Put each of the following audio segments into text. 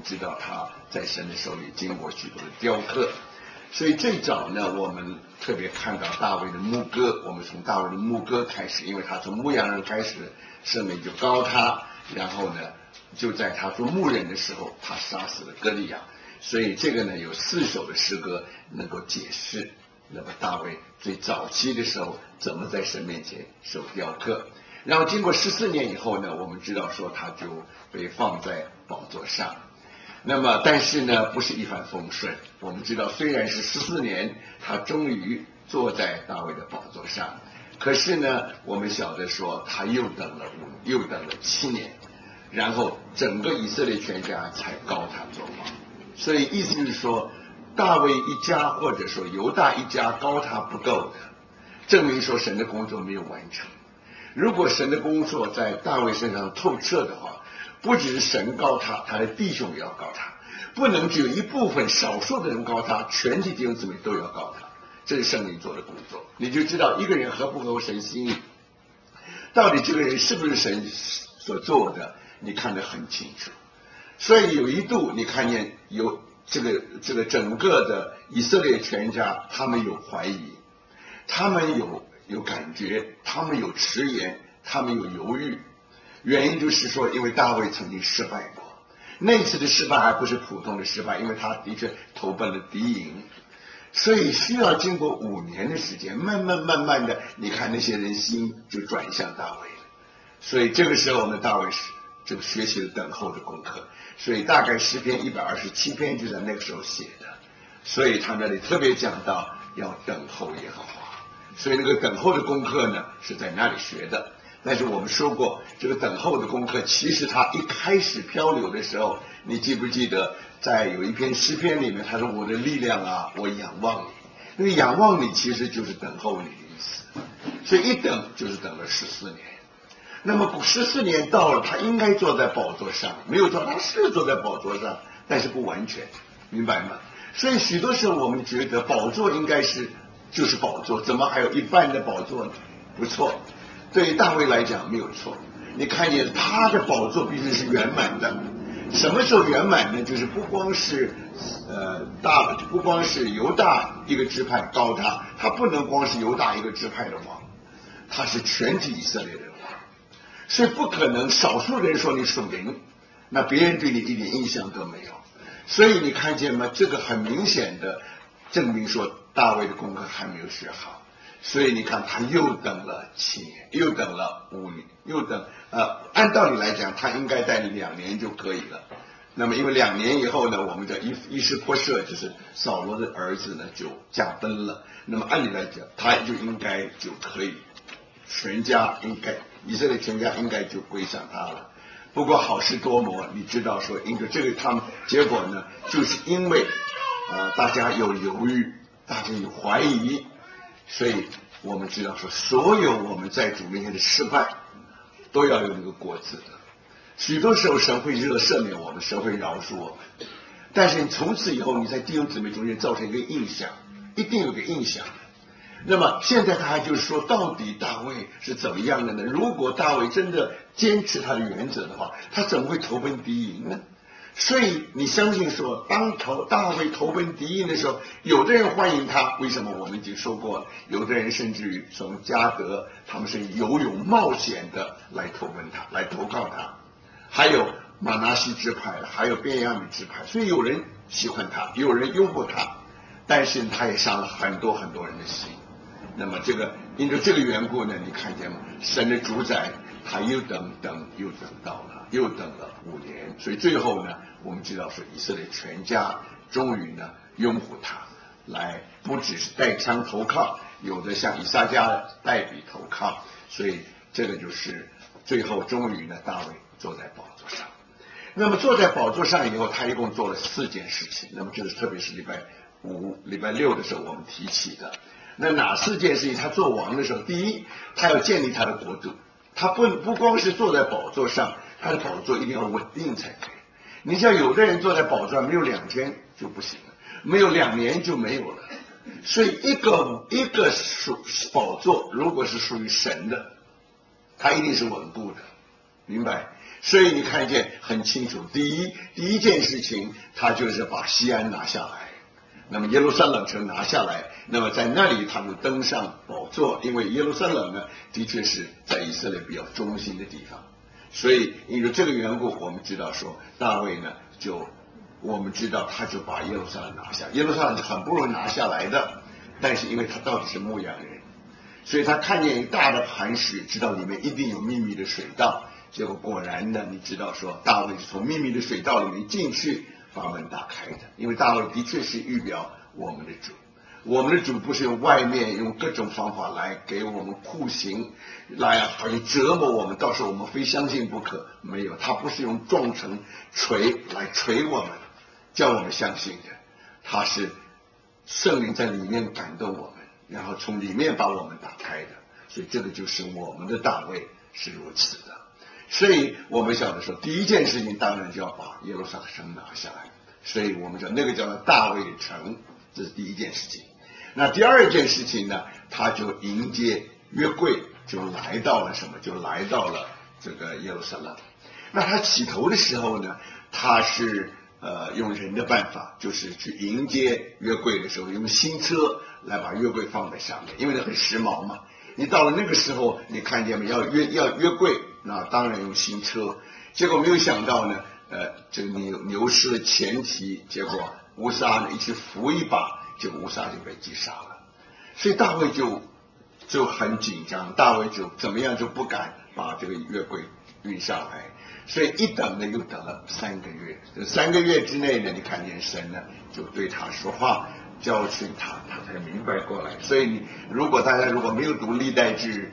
知道他在神的手里经过许多的雕刻。所以最早呢，我们特别看到大卫的牧歌，我们从大卫的牧歌开始，因为他从牧羊人开始，圣灵就膏他，然后呢，就在他做牧人的时候，他杀死了歌利亚。所以这个呢，有4首的诗歌能够解释，那么大卫最早期的时候怎么在神面前受雕刻。然后经过14年以后呢，我们知道说他就被放在宝座上。那么但是呢，不是一帆风顺。我们知道虽然是14年，他终于坐在大卫的宝座上，可是呢，我们晓得说他又等了7年，然后整个以色列全家才膏他做王。所以意思就是说，大卫一家或者说犹大一家膏他不够的，证明说神的工作没有完成。如果神的工作在大卫身上透彻的话，不只是神膏他，他的弟兄也要膏他，不能只有一部分少数的人膏他，全体弟兄姊妹都要膏他。这是圣灵做的工作，你就知道一个人合不合乎神心意，到底这个人是不是神所做的，你看得很清楚。所以有一度你看见有这个整个的以色列全家，他们有怀疑，他们有感觉，他们有迟延，他们有犹豫。原因就是说，因为大卫曾经失败过，那次的失败还不是普通的失败，因为他的确投奔了敌营，所以需要经过5年的时间，慢慢的，你看那些人心就转向大卫了。所以这个时候呢，大卫就学习了等候的功课，所以大概诗篇127篇就在那个时候写的。所以他那里特别讲到要等候耶和华，所以那个等候的功课呢是在那里学的。但是我们说过，这个等候的功课其实他一开始漂流的时候，你记不记得在有一篇诗篇里面，他说我的力量啊，我仰望你。那个仰望你其实就是等候你的意思，所以一等就是等了14年。那么14年到了，他应该坐在宝座上，没有错，他是坐在宝座上，但是不完全，明白吗？所以许多时候我们觉得宝座应该就是宝座，怎么还有一半的宝座呢？不错，对于大卫来讲没有错。你看见他的宝座必须是圆满的。什么时候圆满呢？就是不光是犹大一个支派高他不能光是犹大一个支派的王，他是全体以色列的王。所以不可能少数人说你属灵，那别人对你一点印象都没有。所以你看见吗？这个很明显的证明说大卫的功课还没有学好。所以你看他又等了7年，又等了5年，按道理来讲他应该待2年就可以了。那么因为2年以后呢，我们的伊施波设就是扫罗的儿子呢就驾崩了。那么按理来讲他就应该就可以以色列全家应该就归向他了。不过好事多磨，你知道说因为这个他们结果呢，就是因为大家有犹豫，大家有怀疑，所以我们知道说所有我们在主面前的失败都要有那个果子的。许多时候神会赦免我们，神会饶恕我们，但是你从此以后你在弟兄姊妹中间造成一个印象，一定有个印象。那么现在他就是说，到底大卫是怎么样的呢？如果大卫真的坚持他的原则的话，他怎么会投奔敌营呢？所以你相信说，当大卫投奔敌营的时候，有的人欢迎他，为什么？我们已经说过了，有的人甚至于从迦得，他们是有勇冒险的来投奔他，来投靠他。还有马拿西支派，还有便雅悯支派，所以有人喜欢他，有人拥护他，但是他也伤了很多很多人的心。那么因着这个缘故呢，你看见吗？神的主宰他又等到了，又等了5年，所以最后呢，我们知道说以色列全家终于呢拥护他，来不只是带枪投靠，有的像以撒家代笔投靠，所以这个就是最后终于呢，大卫坐在宝座上。那么坐在宝座上以后，他一共做了4件事情。那么这是特别是礼拜5、礼拜6的时候我们提起的。那哪4件事情？他做王的时候，第一，他要建立他的国度。他不光是坐在宝座上，他的宝座一定要稳定才可以。你像有的人坐在宝座上，没有2天就不行了，没有2年就没有了。所以一个宝座如果是属于神的，它一定是稳固的， 明白？所以你看见很清楚，第一件事情，他就是把西安拿下来，那么耶路撒冷城拿下来，那么在那里他们登上宝座，因为耶路撒冷呢，的确是在以色列比较中心的地方，所以因为这个缘故，我们知道说大卫呢，我们知道他就把耶路撒冷拿下，耶路撒冷是很不容易拿下来的，但是因为他到底是牧羊人，所以他看见一大的磐石，知道里面一定有秘密的水道。结果果然呢，你知道说大卫是从秘密的水道里面进去，把门打开的。因为大卫的确是预表我们的主，我们的主不是用外面用各种方法来给我们酷刑，来好像折磨我们，到时候我们非相信不可。没有，他不是用撞成锤来锤我们，叫我们相信的，他是圣灵在里面感动我们，然后从里面把我们打开的。所以这个就是我们的大卫是如此的。所以我们晓得说，第一件事情当然就要把耶路撒冷城拿下来，所以我们叫那个叫做大卫城，这是第一件事情。那第二件事情呢，他就迎接约柜，就来到了什么？就来到了这个耶路撒冷。那他起头的时候呢，他是用人的办法，就是去迎接约柜的时候，用新车来把约柜放在上面，因为那很时髦嘛。你到了那个时候，你看见没？要约柜，那当然用新车。结果没有想到呢，这个牛失了前蹄，结果乌撒呢一去扶一把，结果乌撒就被击杀了。所以大卫就很紧张，大卫就怎么样就不敢把这个约柜运上来，所以一等呢又等了3个月。这3个月之内呢，你看见神呢就对他说话。教训他才明白过来。所以大家如果没有读历代志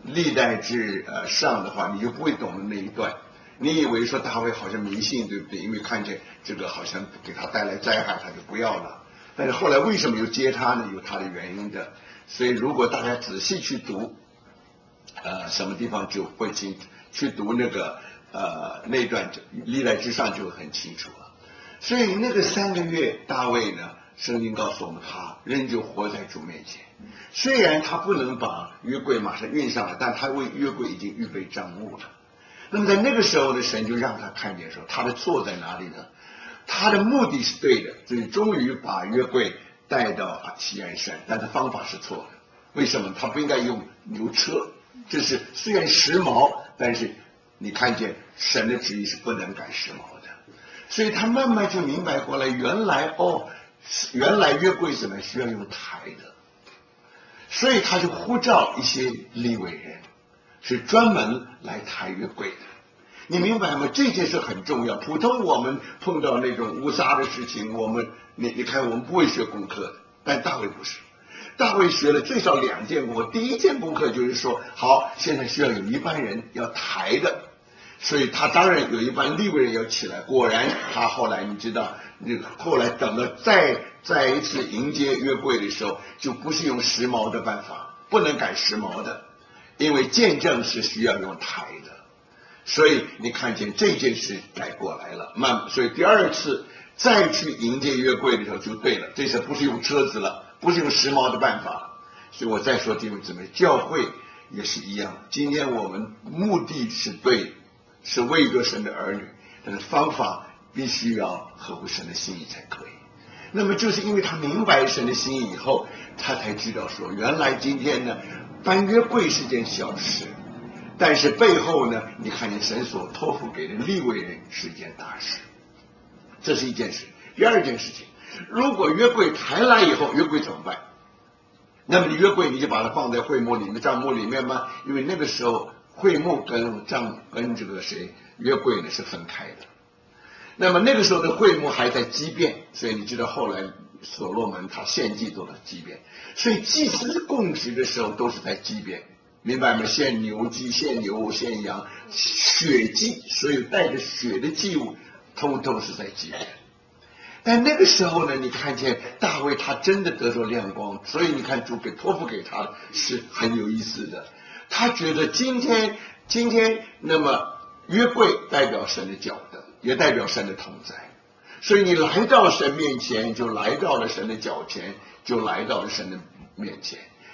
上的话，你就不会懂得那一段。你以为说大卫好像迷信，对不对？因为看见这个好像给他带来灾害，他就不要了。但是后来为什么又接他呢？有他的原因的。所以如果大家仔细去读，什么地方就会去读那个那段历代志上就很清楚了。所以那个3个月，大卫呢？圣经告诉我们，他仍旧活在主面前。虽然他不能把约柜马上运上来，但他为约柜已经预备帐幕了。那么在那个时候呢，神就让他看见说，他的错在哪里呢？他的目的是对的，所以终于把约柜带到锡安山，但是方法是错的。为什么？他不应该用牛车，这是虽然时髦，但是你看见神的旨意是不能赶时髦的。所以他慢慢就明白过来，原来约柜子呢需要用抬的，所以他就呼召一些利未人，是专门来抬约柜的。你明白吗？这件事很重要。普通我们碰到那种乌撒的事情，你看我们不会学功课的，但大卫不是。大卫学了最少2件功课。第一件功课就是说，好，现在需要有一班人要抬的。所以他当然有一班利未人要起来，果然他后来你知道，后来等到再一次迎接约柜的时候，就不是用时髦的办法，不能改时髦的，因为见证是需要用抬的，所以你看见这件事改过来了，所以第2次再去迎接约柜的时候就对了，这次不是用车子了，不是用时髦的办法。所以我再说弟兄姊妹，教会也是一样，今天我们目的是对。是为着神的儿女，但是方法必须要合乎神的心意才可以。那么就是因为他明白神的心意以后，他才知道说，原来今天呢搬约柜是件小事，但是背后呢，你看见神所托付给的利未人是一件大事，这是一件事。第2件事情，如果约柜抬来以后，约柜怎么办？那么你约柜你就把它放在会幕里面、帐幕里面吗？因为那个时候会幕跟这个约柜呢是分开的。那么那个时候的会幕还在畸变，所以你知道后来所罗门他献祭都在畸变，所以祭司供职的时候都是在畸变，明白吗？献牛祭、献牛、献羊、血祭，所有带着血的祭物通通是在畸变。但那个时候呢，你看见大卫他真的得着亮光，所以你看主托付给他是很有意思的。他觉得今天那么约柜代表神的脚凳，也代表神的同在，所以你来到神面前，就来到了神的脚前，就来到了神的面前。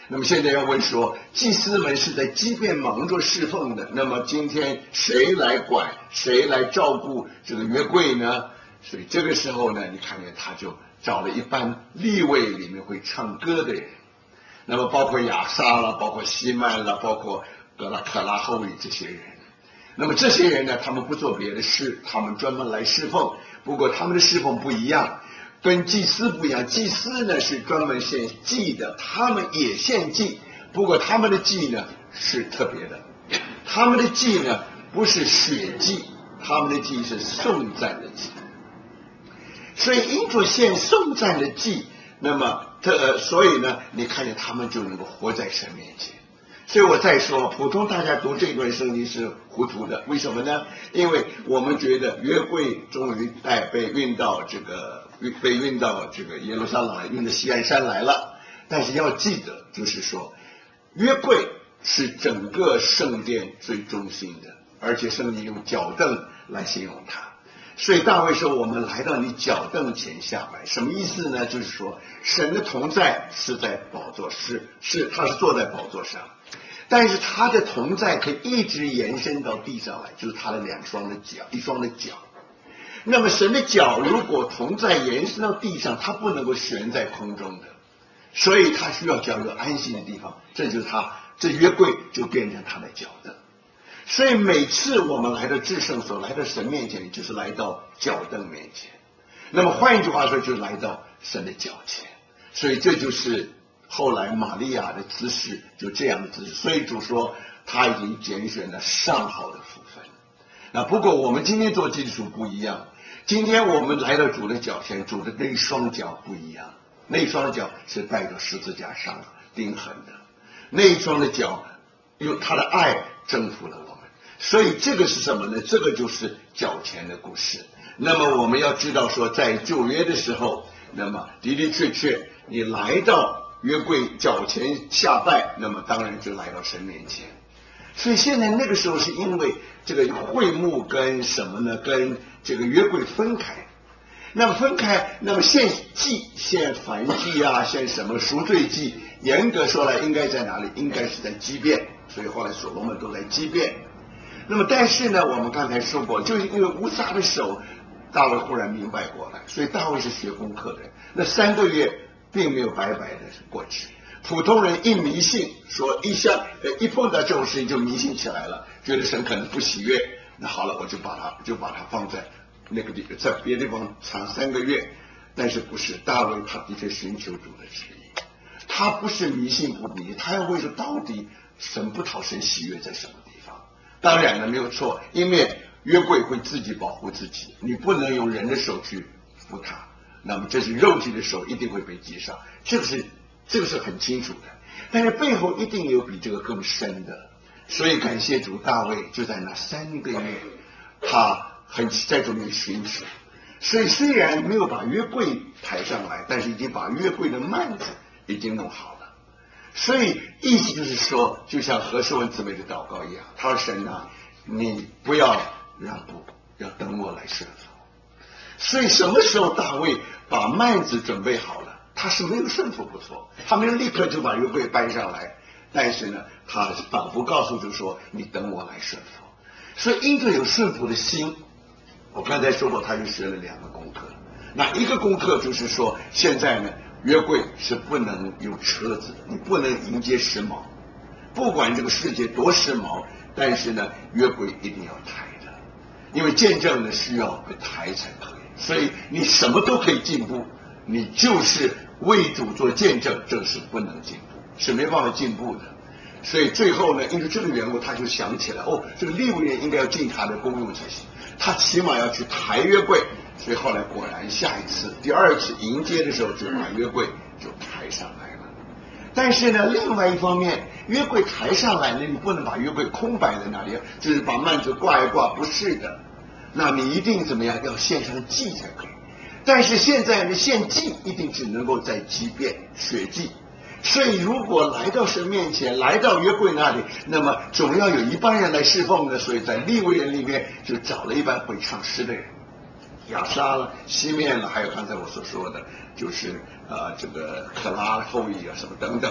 那么现在要问说，祭司们是在即便忙着侍奉的，那么今天谁来管，谁来照顾这个约柜呢？所以这个时候呢，你看见他就找了一班利未里面会唱歌的人，那么包括亚萨啦，包括希曼啦，包括可拉后裔这些人。那么这些人呢，他们不做别的事，他们专门来侍奉。不过他们的侍奉不一样，跟祭司不一样。祭司呢是专门献祭的，他们也献祭，不过他们的祭呢是特别的，他们的祭呢不是血祭，他们的祭是颂赞的祭。所以因着献颂赞的祭，那么所以呢，你看见他们就能够活在神面前。所以我再说，普通大家读这段圣经是糊涂的，为什么呢？因为我们觉得约柜终于被运到这个耶路撒冷来，运到锡安山来了。但是要记得，就是说，约柜是整个圣殿最中心的，而且圣经用脚凳来形容它。所以大卫说，我们来到你脚凳前下拜，什么意思呢？就是说，神的同在是在宝座，他是坐在宝座上，但是他的同在可以一直延伸到地上来，就是他的一双的脚。那么神的脚如果同在延伸到地上，他不能够悬在空中的，所以他需要脚有安息的地方，这就是这约柜就变成他的脚凳。所以每次我们来到至圣所，来到神面前，就是来到脚凳面前。那么换一句话说，就是来到神的脚前。所以这就是后来玛利亚的姿势，就这样的姿势。所以主说他已经拣选了上好的福分。那不过我们今天做基督徒不一样，今天我们来到主的脚前，主的那一双脚不一样，那一双脚是带着十字架上钉痕的，那一双的脚用他的爱征服了我们。所以这个是什么呢？这个就是脚前的故事。那么我们要知道说，在旧约的时候，那么的的确确你来到约柜脚前下拜，那么当然就来到神面前。所以现在那个时候是因为这个会幕跟什么呢？跟这个约柜分开。那么分开，那么献祭、献燔祭啊，献什么赎罪祭，严格说来应该在哪里？应该是在基遍。所以后来所罗门都在基遍。那么但是呢，我们刚才说过，就是因为乌撒的手，大卫忽然明白过来，所以大卫是学功课的。那3个月并没有白白的过去。普通人一迷信，说一碰到这种事情就迷信起来了，觉得神可能不喜悦，那好了，我就把它放在那个地方，在别的地方藏3个月。但是不是，大卫他的确寻求主的旨意，他不是迷信不迷信，他要问说到底神不讨神喜悦在什么地方。当然了，没有错，因为约柜会自己保护自己，你不能用人的手去扶它，那么这是肉体的手一定会被击伤，这个是很清楚的。但是背后一定有比这个更深的，所以感谢主，大卫就在那3个月，他很在中间寻求。所以虽然没有把约柜抬上来，但是已经把约柜的幔子已经弄好了。所以意思就是说，就像何世文姊妹的祷告一样，他说神啊，你不要让步，要等我来顺服。所以什么时候大卫把幔子准备好了，他是没有顺服不错，他没有立刻就把约柜搬上来，但是呢，他仿佛告诉就说你等我来顺服。所以因着有顺服的心，我刚才说过，他就学了2个功课。那一个功课就是说，现在呢，约柜是不能有车子，你不能迎接时髦，不管这个世界多时髦，但是呢，约柜一定要抬的，因为见证呢需要被抬才可以。所以你什么都可以进步，你就是为主做见证，这是不能进步，是没办法进步的。所以最后呢，因为这个缘故，他就想起来，这个利未人应该要尽他的功用才行，他起码要去抬约柜。所以后来果然下一次第2次迎接的时候，就把约柜就抬上来了。但是呢，另外一方面，约柜抬上来呢，你不能把约柜空摆在那里，就是把幔子挂一挂，不是的。那你一定怎么样？要献上祭才可以。但是现在呢，献祭一定只能够在基遍血祭。所以如果来到神面前，来到约柜那里，那么总要有一般人来侍奉的。所以在利未人里面就找了一般会唱诗的人，亚沙了、西面了，还有刚才我所说的，就是这个可拉后裔啊什么等等。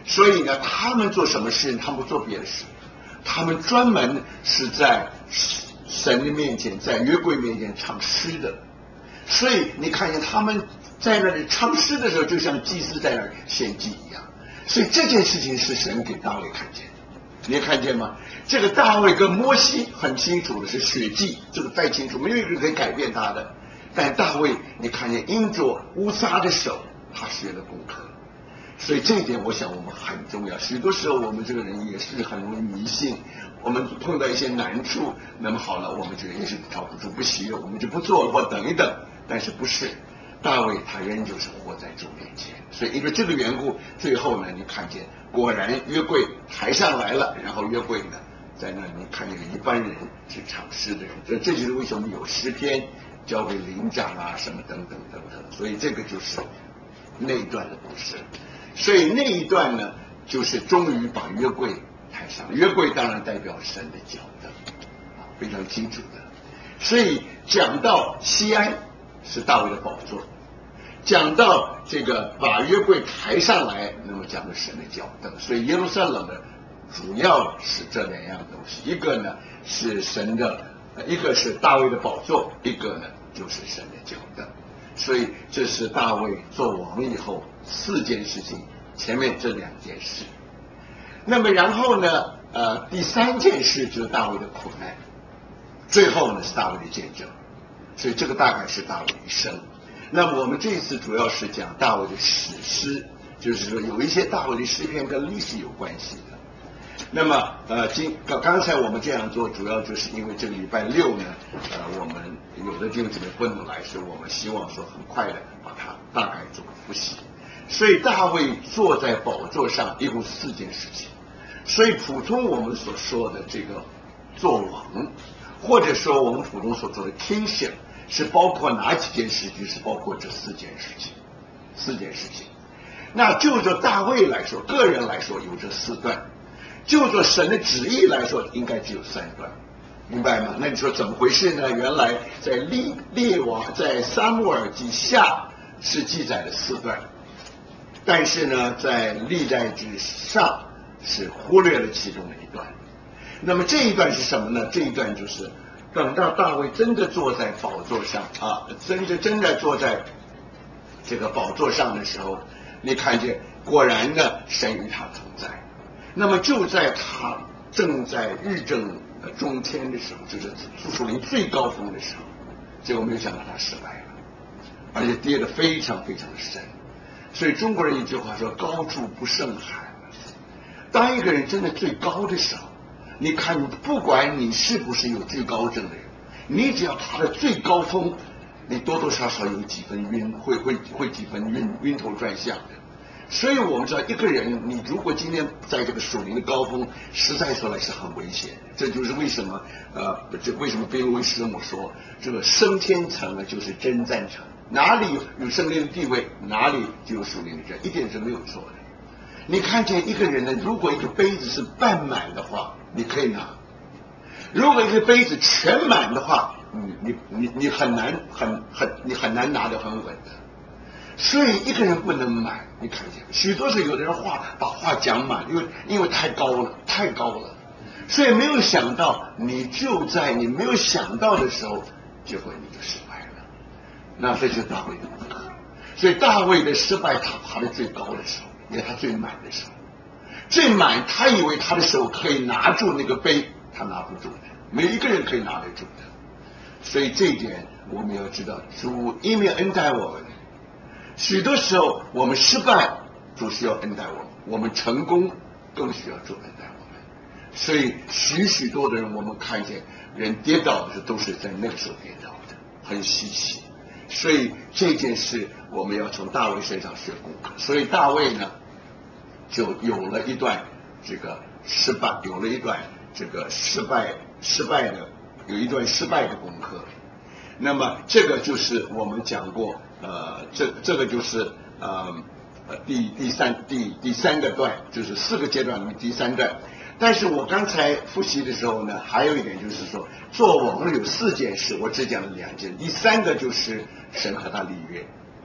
所以呢，他们做什么事？他们不做别的事，他们专门是在神的面前，在约柜面前唱诗的。所以你看见他们在那里唱诗的时候，就像祭司在那里献祭一样。所以这件事情是神给大卫看见的，你也看见吗？这个大卫跟摩西很清楚的是血祭，这个太清楚，没有一个人可以改变他的。但大卫，你看见因着乌撒的手，他学了功课。所以这一点，我想我们很重要。许多时候，我们这个人也是很容易迷信。我们碰到一些难处，那么好了，我们觉得也是逃不出不行，我们就不做了，或等一等。但是不是？大卫他仍旧是活在主面前。所以因为这个缘故，最后呢，你看见果然约柜抬上来了，然后约柜呢，在那里看见一般人是唱诗的人。这就是为什么有诗篇交给灵长啊，什么等等等等。所以这个就是那一段的故事。所以那一段呢，就是终于把约柜抬上。约柜当然代表神的脚凳，非常清楚的。所以讲到西安是大卫的宝座，讲到这个把约柜抬上来，那么讲的神的脚凳。所以耶路撒冷呢，主要是这两样东西，一个呢是神的，一个是大卫的宝座，一个呢就是神的脚凳。所以这是大卫做王以后4件事情，前面这2件事。那么然后呢，第3件事就是大卫的苦难，最后呢是大卫的见证。所以这个大概是大卫一生。那么我们这一次主要是讲大卫的史诗，就是说有一些大卫的诗篇跟历史有关系的。那么刚才我们这样做，主要就是因为这个礼拜6呢，我们有的弟兄姊妹不能来，所以我们希望说很快的把它大概做个复习。所以大卫坐在宝座上，一共4件事情。所以普通我们所说的这个做王，或者说我们普通所说的 kingship， 是包括哪几件事情？是包括这4件事情，4件事情。那就着大卫来说，个人来说有这4段。就着神的旨意来说，应该只有3段，明白吗？那你说怎么回事呢？原来在列王在撒母耳记下是记载了4段，但是呢，在历代志上是忽略了其中的一段。那么这一段是什么呢？这一段就是等到大卫真的坐在宝座上啊，真的坐在这个宝座上的时候，你看见果然呢，神与他同在。那么就在他正在日正中天的时候，就是属灵最高峰的时候，结果没有想到他失败了，而且跌得非常非常的深。所以中国人一句话说，高处不胜寒。当一个人真的最高的时候，你看不管你是不是有惧高症的人，你只要爬到最高峰，你多多少少有几分晕，会几分晕头转向的。所以我们知道一个人，你如果今天在这个属灵的高峰，实在说来是很危险。这就是为什么为什么贝维师母说，这个升天城呢就是征战城，哪里有圣灵的地位，哪里就有属灵的人，一点是没有错的。你看见一个人呢，如果一个杯子是半满的话，你可以拿；如果一个杯子全满的话，你很难拿得很稳的。所以一个人不能满，你看见许多时候有的人把话讲满，因为太高了，所以没有想到你就在你没有想到的时候，结果你就失败了。那这就是大卫的功课。所以大卫的失败，他爬得最高的时候，也他最满的时候，最满他以为他的手可以拿住那个杯，他拿不住的，没有一个人可以拿得住的。所以这一点我们要知道，主一面恩待我们。许多时候我们失败，主需要恩待我们；我们成功，更需要主恩待我们。所以许多的人，我们看见人跌倒的时候，都是在那个时候跌倒的，很稀奇。所以这件事我们要从大卫身上学功课。所以大卫呢，就有了一段这个失败，有了一段这个失败的，有一段失败的功课。那么这个就是我们讲过。这个就是第三个段，就是4个阶段里面第3段。但是我刚才复习的时候呢，还有一点就是说，做王有4件事，我只讲了2件。第3个就是神和他立约。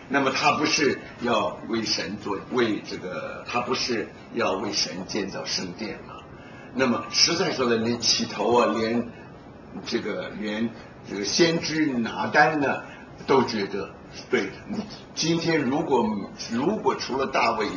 那么他不是要为神他不是要为神建造圣殿嘛？那么实在说呢，连起头啊，连这个先知拿单呢，都觉得对的。今天如果除了大卫